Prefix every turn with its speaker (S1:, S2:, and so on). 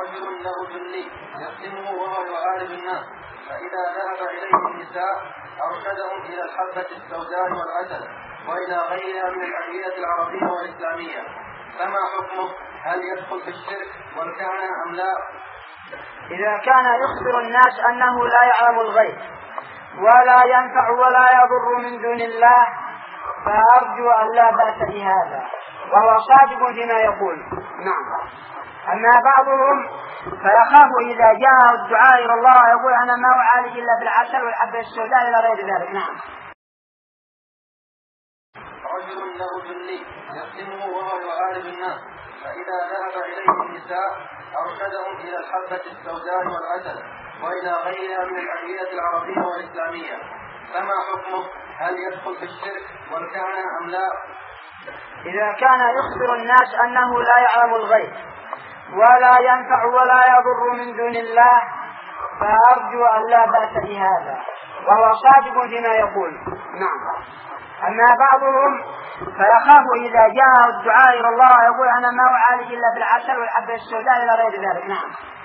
S1: رجل له جني يخدمه وهو يعالج الناس، فإذا ذهب إليه النساء أرشدهم إلى الحبة السوداء والعسل وإلى غيرها من الأدوية العربية والإسلامية، فما حكمه؟ هل يدخل في الشرك والكهنة أم لا؟
S2: إذا كان يخبر الناس أنه لا يعلم الغيب ولا ينفع ولا يضر من دون الله فأرجو أن لا بأس بهذا، وهو صادق فيما يقول. نعم. أما بعضهم فيخاف إذا جاء الدعاء إلى الله يقول أنا ما أعالج إلا بالعسل والحبة السوداء إلى غير ذلك. نعم.
S1: رجل له جني يخدمه وهو يعالج الناس، فإذا ذهب إليه النساء أرشدهم إلى الحبة السوداء والعسل وإلى غيرها من الأدوية العربية والإسلامية، فما حكمه؟ هل يدخل في الشرك والكهنة أم لا؟
S2: إذا كان يخبر الناس أنه لا يعلم الغيب ولا ينفع ولا يضر من دون الله فأرجو أن لا بأس بهذا، وهو صادق فيما يقول. نعم. أما بعضهم فيخاف إذا جاء الدعاء إلى الله يقول أنا ما أعالج إلا بالعسل والحبة السوداء إلى غير ذلك. نعم.